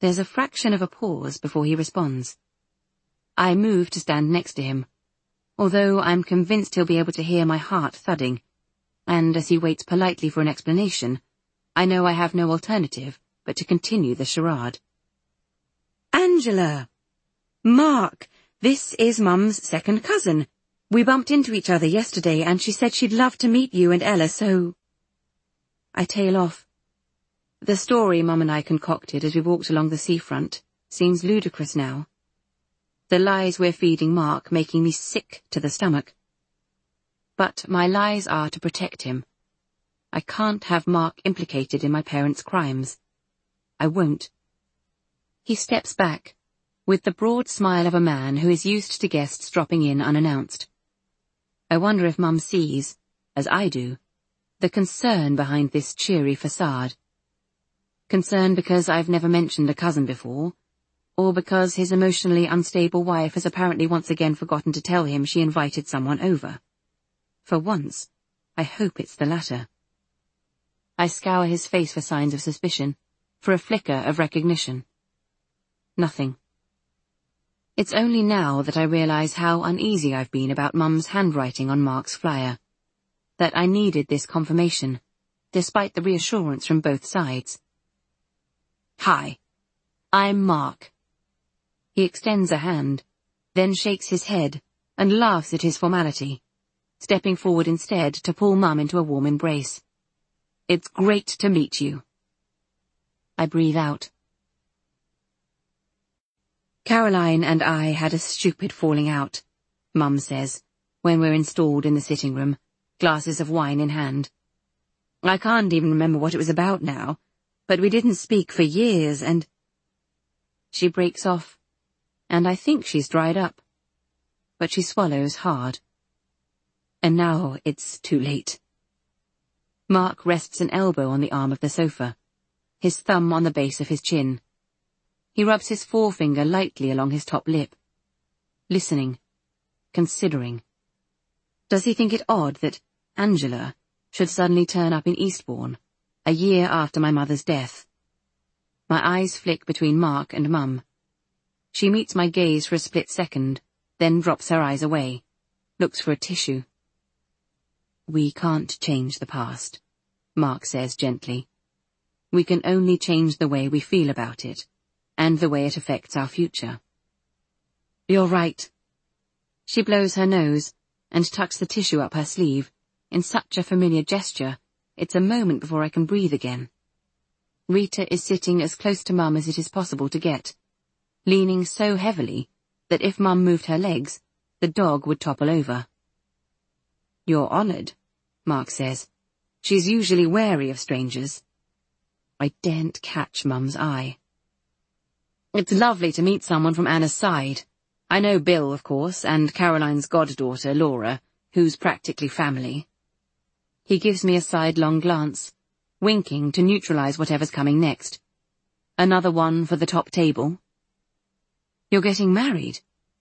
There's a fraction of a pause before he responds. I move to stand next to him, although I'm convinced he'll be able to hear my heart thudding, and as he waits politely for an explanation, I know I have no alternative but to continue the charade. Angela! Mark, this is Mum's second cousin. We bumped into each other yesterday and she said she'd love to meet you and Ella, so... I tail off. The story Mum and I concocted as we walked along the seafront seems ludicrous now. The lies we're feeding Mark making me sick to the stomach. But my lies are to protect him. I can't have Mark implicated in my parents' crimes. I won't. He steps back, with the broad smile of a man who is used to guests dropping in unannounced. I wonder if Mum sees, as I do, the concern behind this cheery facade. Concern because I've never mentioned a cousin before, or because his emotionally unstable wife has apparently once again forgotten to tell him she invited someone over. For once, I hope it's the latter. I scour his face for signs of suspicion, for a flicker of recognition. Nothing. It's only now that I realize how uneasy I've been about Mum's handwriting on Mark's flyer. That I needed this confirmation, despite the reassurance from both sides. Hi, I'm Mark. He extends a hand, then shakes his head and laughs at his formality, stepping forward instead to pull Mum into a warm embrace. It's great to meet you. I breathe out. Caroline and I had a stupid falling out, Mum says, when we're installed in the sitting room, glasses of wine in hand. I can't even remember what it was about now, but we didn't speak for years and... She breaks off, and I think she's dried up, but she swallows hard. And now it's too late. Mark rests an elbow on the arm of the sofa, his thumb on the base of his chin. He rubs his forefinger lightly along his top lip, listening, considering. Does he think it odd that Angela should suddenly turn up in Eastbourne, a year after my mother's death? My eyes flick between Mark and Mum. She meets my gaze for a split second, then drops her eyes away, looks for a tissue. We can't change the past, Mark says gently. We can only change the way we feel about it, and the way it affects our future. You're right. She blows her nose and tucks the tissue up her sleeve, in such a familiar gesture, it's a moment before I can breathe again. Rita is sitting as close to Mum as it is possible to get, leaning so heavily that if Mum moved her legs, the dog would topple over. You're honoured, Mark says. She's usually wary of strangers. I daren't catch Mum's eye. It's lovely to meet someone from Anna's side. I know Bill, of course, and Caroline's goddaughter, Laura, who's practically family. He gives me a sidelong glance, winking to neutralize whatever's coming next. Another one for the top table. You're getting married?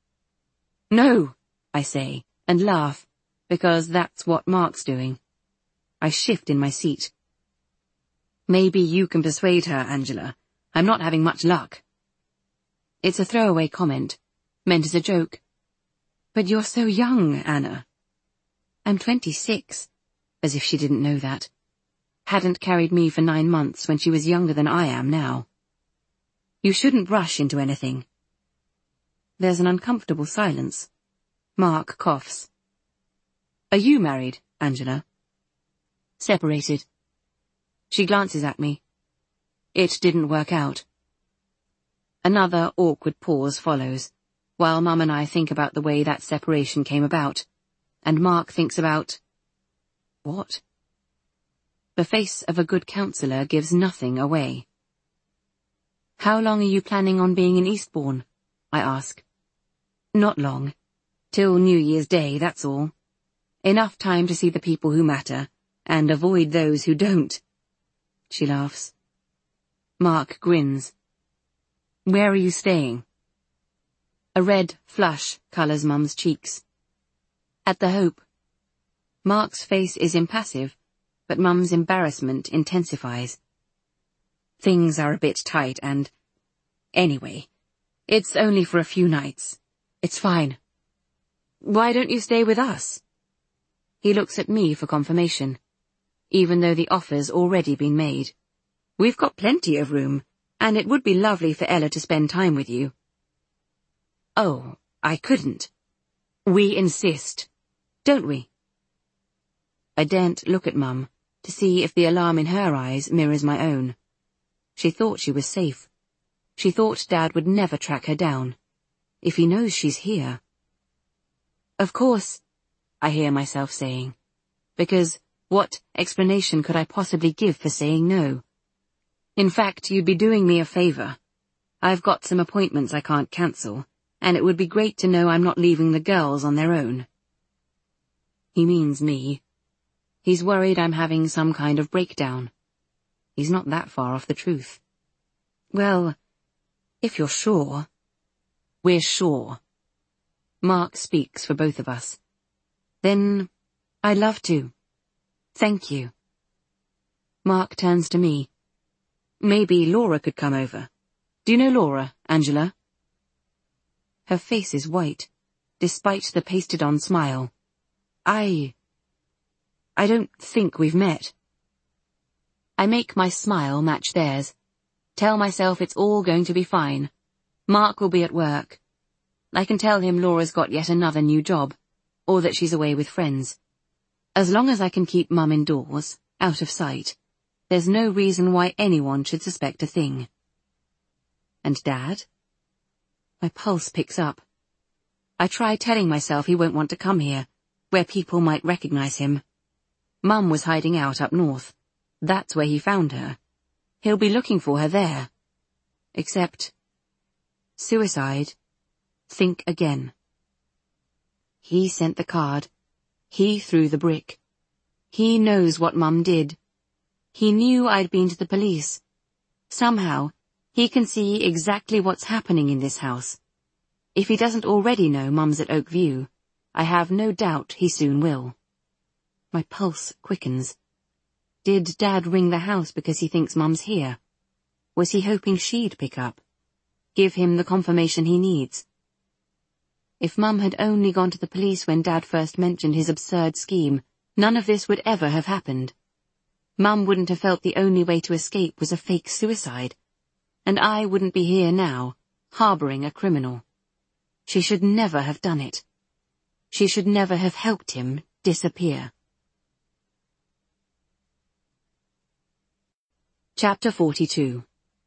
No, I say, and laugh, because that's what Mark's doing. I shift in my seat. Maybe you can persuade her, Angela. I'm not having much luck. It's a throwaway comment, meant as a joke. But you're so young, Anna. I'm twenty-six, as if she didn't know that. Hadn't carried me for nine months when she was younger than I am now. You shouldn't rush into anything. There's an uncomfortable silence. Mark coughs. Are you married, Angela? Separated. She glances at me. It didn't work out. Another awkward pause follows, while Mum and I think about the way that separation came about, and Mark thinks about... what? The face of a good counsellor gives nothing away. How long are you planning on being in Eastbourne? I ask. Not long. Till New Year's Day, that's all. Enough time to see the people who matter, and avoid those who don't. She laughs. Mark grins. Where are you staying? A red flush colours Mum's cheeks. At the Hope. Mark's face is impassive, but Mum's embarrassment intensifies. Things are a bit tight and... Anyway, it's only for a few nights. It's fine. Why don't you stay with us? He looks at me for confirmation, even though the offer's already been made. We've got plenty of room, and it would be lovely for Ella to spend time with you. Oh, I couldn't. We insist, don't we? I daren't look at Mum to see if the alarm in her eyes mirrors my own. She thought she was safe. She thought Dad would never track her down. If he knows she's here. Of course, I hear myself saying, because what explanation could I possibly give for saying no? In fact, you'd be doing me a favor. I've got some appointments I can't cancel, and it would be great to know I'm not leaving the girls on their own. He means me. He's worried I'm having some kind of breakdown. He's not that far off the truth. Well, if you're sure. We're sure. Mark speaks for both of us. Then, I'd love to. Thank you. Mark turns to me. Maybe Laura could come over. Do you know Laura, Angela? Her face is white, despite the pasted-on smile. I... I don't think we've met. I make my smile match theirs. Tell myself it's all going to be fine. Mark will be at work. I can tell him Laura's got yet another new job, or that she's away with friends. As long as I can keep Mum indoors, out of sight, there's no reason why anyone should suspect a thing. And Dad? My pulse picks up. I try telling myself he won't want to come here, where people might recognize him. Mum was hiding out up north. That's where he found her. He'll be looking for her there. Except... suicide. Think again. He sent the card. He threw the brick. He knows what Mum did. He knew I'd been to the police. Somehow, he can see exactly what's happening in this house. If he doesn't already know Mum's at Oak View, I have no doubt he soon will. My pulse quickens. Did Dad ring the house because he thinks Mum's here? Was he hoping she'd pick up? Give him the confirmation he needs? If Mum had only gone to the police when Dad first mentioned his absurd scheme, none of this would ever have happened. Mum wouldn't have felt the only way to escape was a fake suicide, and I wouldn't be here now, harbouring a criminal. She should never have done it. She should never have helped him disappear. Chapter forty-two.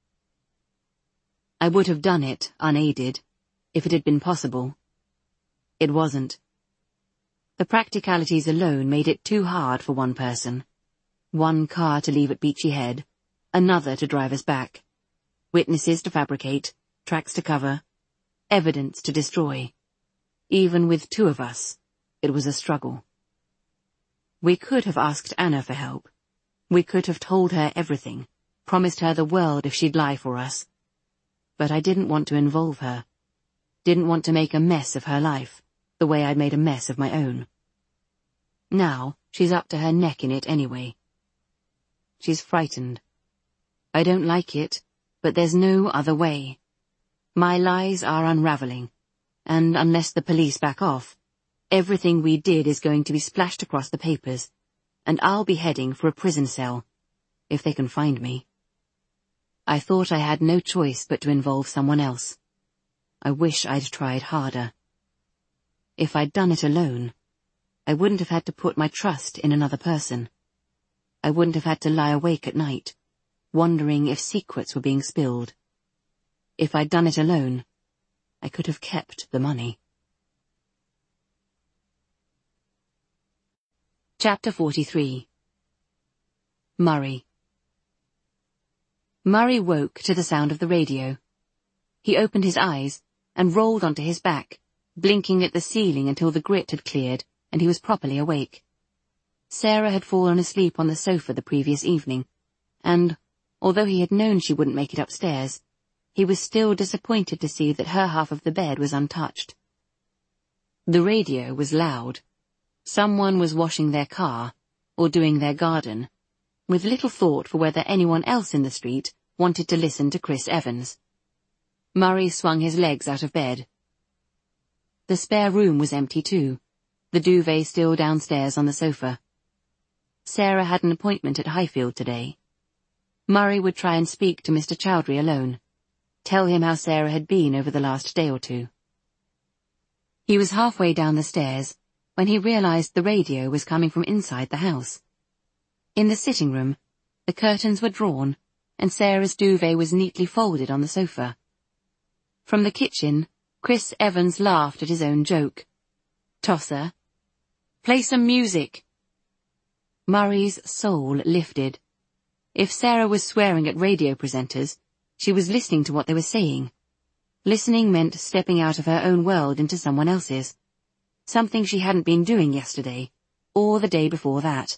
I would have done it, unaided, if it had been possible. It wasn't. The practicalities alone made it too hard for one person. One car to leave at Beachy Head, another to drive us back. Witnesses to fabricate, tracks to cover, evidence to destroy. Even with two of us, it was a struggle. We could have asked Anna for help. We could have told her everything, promised her the world if she'd lie for us. But I didn't want to involve her. Didn't want to make a mess of her life, the way I'd made a mess of my own. Now, she's up to her neck in it anyway. She's frightened. I don't like it, but there's no other way. My lies are unraveling, and unless the police back off, everything we did is going to be splashed across the papers, and I'll be heading for a prison cell, if they can find me. I thought I had no choice but to involve someone else. I wish I'd tried harder. If I'd done it alone, I wouldn't have had to put my trust in another person. I wouldn't have had to lie awake at night, wondering if secrets were being spilled. If I'd done it alone, I could have kept the money. Chapter forty-three. Murray. Murray woke to the sound of the radio. He opened his eyes and rolled onto his back, blinking at the ceiling until the grit had cleared and he was properly awake. Sarah had fallen asleep on the sofa the previous evening, and, although he had known she wouldn't make it upstairs, he was still disappointed to see that her half of the bed was untouched. The radio was loud. Someone was washing their car, or doing their garden, with little thought for whether anyone else in the street wanted to listen to Chris Evans. Murray swung his legs out of bed. The spare room was empty too, the duvet still downstairs on the sofa. Sarah had an appointment at Highfield today. Murray would try and speak to Mister Chowdhury alone, tell him how Sarah had been over the last day or two. He was halfway down the stairs when he realized the radio was coming from inside the house. In the sitting room, the curtains were drawn and Sarah's duvet was neatly folded on the sofa. From the kitchen, Chris Evans laughed at his own joke. "Tosser, play some music." Murray's soul lifted. If Sarah was swearing at radio presenters, she was listening to what they were saying. Listening meant stepping out of her own world into someone else's. Something she hadn't been doing yesterday, or the day before that.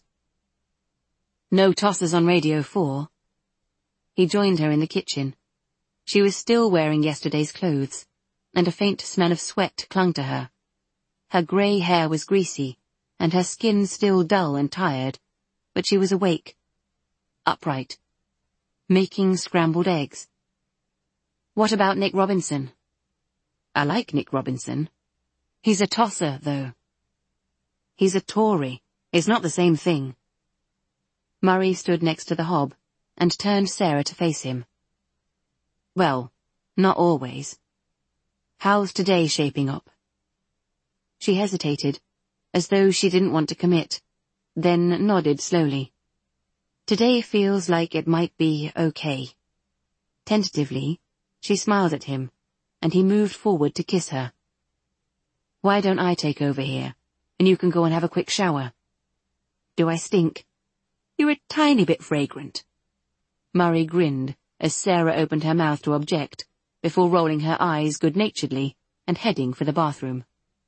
No tossers on Radio four. He joined her in the kitchen. She was still wearing yesterday's clothes, and a faint smell of sweat clung to her. Her grey hair was greasy, and her skin still dull and tired, but she was awake, upright, making scrambled eggs. "What about Nick Robinson?" "I like Nick Robinson. He's a tosser, though." "He's a Tory. It's not the same thing." Murray stood next to the hob and turned Sarah to face him. "Well, not always. How's today shaping up?" She hesitated, as though she didn't want to commit, then nodded slowly. "Today feels like it might be okay." Tentatively, she smiled at him, and he moved forward to kiss her. "Why don't I take over here, and you can go and have a quick shower?" "Do I stink?" "You're a tiny bit fragrant." Murray grinned as Sarah opened her mouth to object, before rolling her eyes good-naturedly and heading for the bathroom.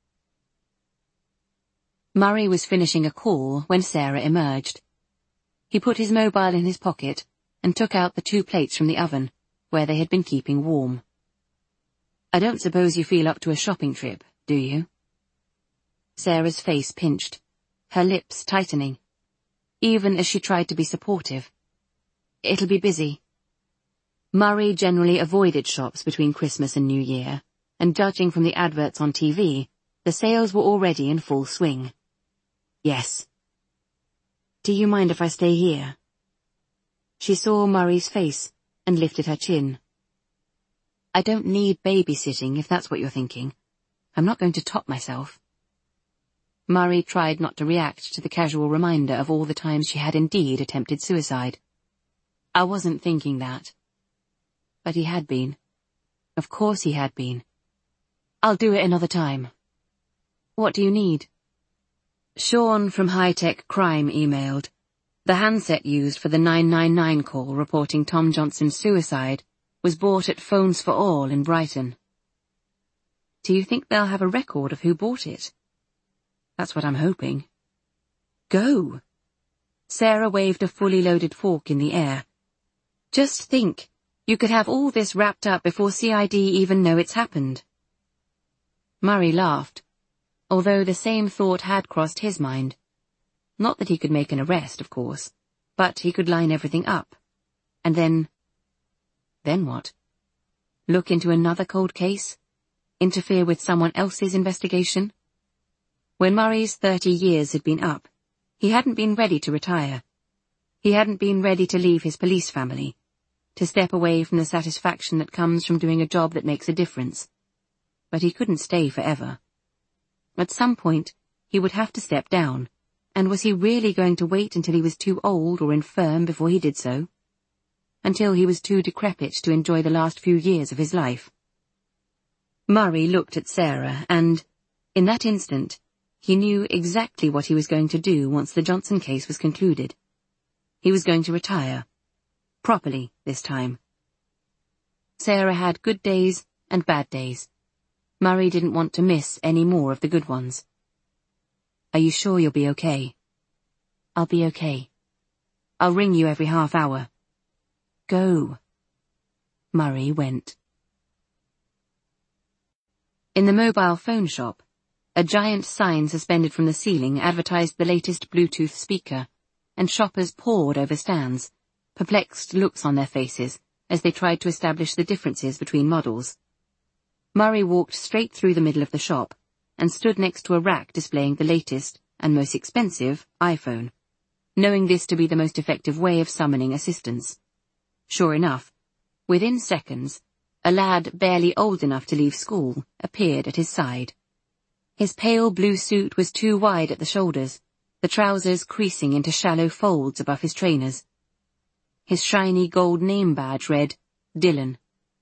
Murray was finishing a call when Sarah emerged. He put his mobile in his pocket and took out the two plates from the oven, where they had been keeping warm. "I don't suppose you feel up to a shopping trip, do you?" Sarah's face pinched, her lips tightening, even as she tried to be supportive. "It'll be busy." Murray generally avoided shops between Christmas and New Year, and judging from the adverts on T V, the sales were already in full swing. "Yes." "Do you mind if I stay here?" She saw Murray's face and lifted her chin. "I don't need babysitting, if that's what you're thinking. I'm not going to top myself." Murray tried not to react to the casual reminder of all the times she had indeed attempted suicide. "I wasn't thinking that." But he had been. Of course he had been. "I'll do it another time." "What do you need?" Sean from High Tech Crime emailed. The handset used for the nine nine nine call reporting Tom Johnson's suicide was bought at Phones for All in Brighton. "Do you think they'll have a record of who bought it?" "That's what I'm hoping." "Go." Sarah waved a fully loaded fork in the air. "Just think, you could have all this wrapped up before C I D even know it's happened." Murray laughed, although the same thought had crossed his mind. Not that he could make an arrest, of course, but he could line everything up. And then... Then what? Look into another cold case? Interfere with someone else's investigation? When Murray's thirty years had been up, he hadn't been ready to retire. He hadn't been ready to leave his police family, to step away from the satisfaction that comes from doing a job that makes a difference. But he couldn't stay forever. At some point, he would have to step down, and was he really going to wait until he was too old or infirm before he did so? Until he was too decrepit to enjoy the last few years of his life? Murray looked at Sarah and, in that instant, he knew exactly what he was going to do once the Johnson case was concluded. He was going to retire. Properly, this time. Sarah had good days and bad days. Murray didn't want to miss any more of the good ones. "Are you sure you'll be okay?" "I'll be okay. I'll ring you every half hour." "Go." Murray went. In the mobile phone shop, a giant sign suspended from the ceiling advertised the latest Bluetooth speaker, and shoppers pored over stands, perplexed looks on their faces as they tried to establish the differences between models. Murray walked straight through the middle of the shop and stood next to a rack displaying the latest and most expensive iPhone, knowing this to be the most effective way of summoning assistance. Sure enough, within seconds, a lad barely old enough to leave school appeared at his side. His pale blue suit was too wide at the shoulders, the trousers creasing into shallow folds above his trainers. His shiny gold name badge read, Dylan.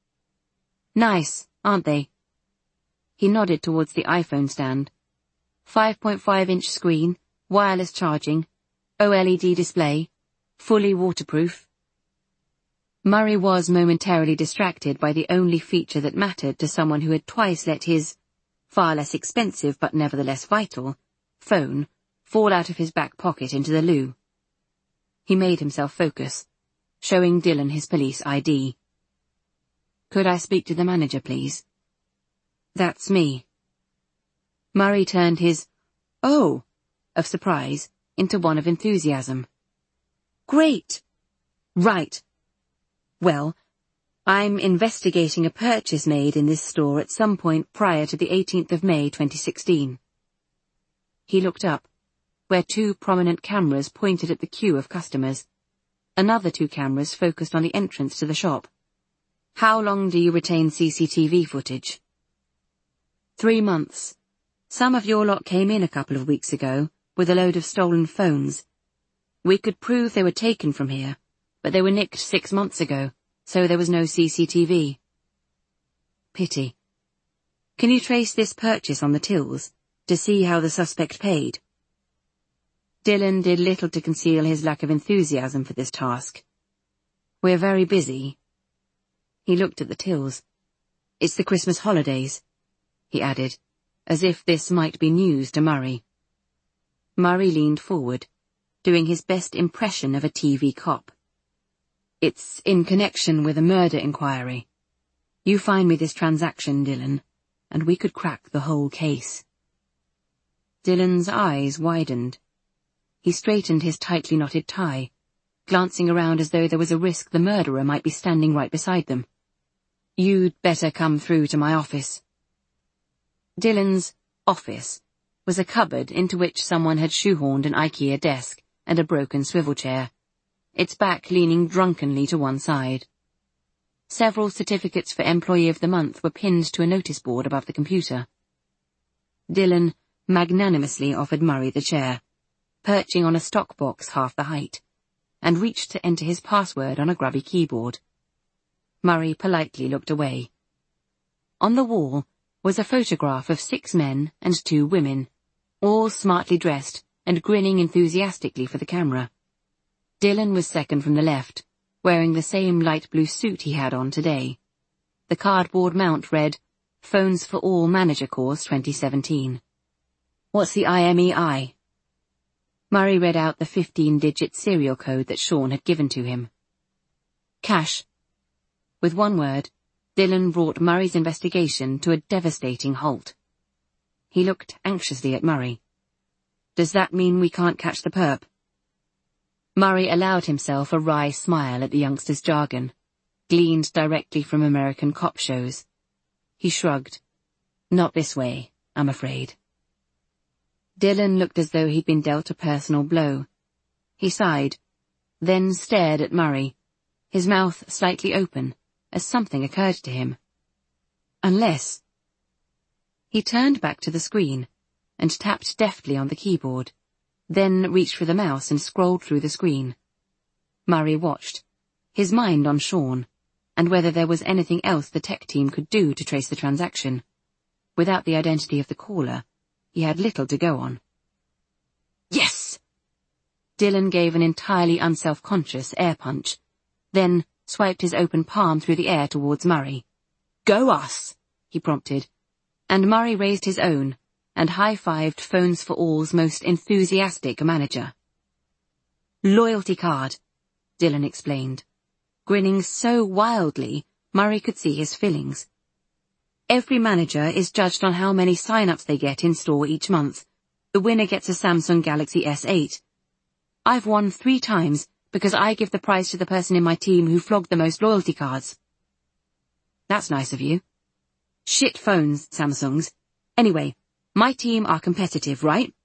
Nice, aren't they? He nodded towards the iPhone stand. five point five inch screen, wireless charging, O L E D display, fully waterproof. Murray was momentarily distracted by the only feature that mattered to someone who had twice let his, far less expensive but nevertheless vital, phone fall out of his back pocket into the loo. He made himself focus, showing Dylan his police I D. Could I speak to the manager, please? That's me. Murray turned his, oh, of surprise into one of enthusiasm. Great! Right. Well, I'm investigating a purchase made in this store at some point prior to the eighteenth of May twenty sixteen. He looked up, where two prominent cameras pointed at the queue of customers. Another two cameras focused on the entrance to the shop. How long do you retain C C T V footage? Three months. Some of your lot came in a couple of weeks ago with a load of stolen phones. We could prove they were taken from here, but they were nicked six months ago, so there was no C C T V. Pity. Can you trace this purchase on the tills to see how the suspect paid? Dylan did little to conceal his lack of enthusiasm for this task. We're very busy. He looked at the tills. It's the Christmas holidays, he added, as if this might be news to Murray. Murray leaned forward, doing his best impression of a T V cop. It's in connection with a murder inquiry. You find me this transaction, Dylan, and we could crack the whole case. Dylan's eyes widened. He straightened his tightly knotted tie, glancing around as though there was a risk the murderer might be standing right beside them. You'd better come through to my office. Dylan's office was a cupboard into which someone had shoehorned an IKEA desk and a broken swivel chair, its back leaning drunkenly to one side. Several certificates for Employee of the Month were pinned to a notice board above the computer. Dylan magnanimously offered Murray the chair, perching on a stock box half the height, and reached to enter his password on a grubby keyboard. Murray politely looked away. On the wall was a photograph of six men and two women, all smartly dressed and grinning enthusiastically for the camera. Dylan was second from the left, wearing the same light blue suit he had on today. The cardboard mount read, Phones for All Manager Course twenty seventeen. What's the I M E I? Murray read out the fifteen-digit serial code that Sean had given to him. Cash. With one word, Dylan brought Murray's investigation to a devastating halt. He looked anxiously at Murray. Does that mean we can't catch the perp? Murray allowed himself a wry smile at the youngster's jargon, gleaned directly from American cop shows. He shrugged. Not this way, I'm afraid. Dylan looked as though he'd been dealt a personal blow. He sighed, then stared at Murray, his mouth slightly open, as something occurred to him. Unless... He turned back to the screen, and tapped deftly on the keyboard, then reached for the mouse and scrolled through the screen. Murray watched, his mind on Sean, and whether there was anything else the tech team could do to trace the transaction. Without the identity of the caller, he had little to go on. Yes! Dylan gave an entirely unself-conscious air punch, then swiped his open palm through the air towards Murray. Go us! He prompted, and Murray raised his own, and high-fived Phones for All's most enthusiastic manager. Loyalty card, Dylan explained, grinning so wildly Murray could see his fillings. Every manager is judged on how many sign-ups they get in store each month. The winner gets a Samsung Galaxy S eight. I've won three times, because I give the prize to the person in my team who flogged the most loyalty cards. That's nice of you. Shit phones, Samsungs. Anyway, my team are competitive, right?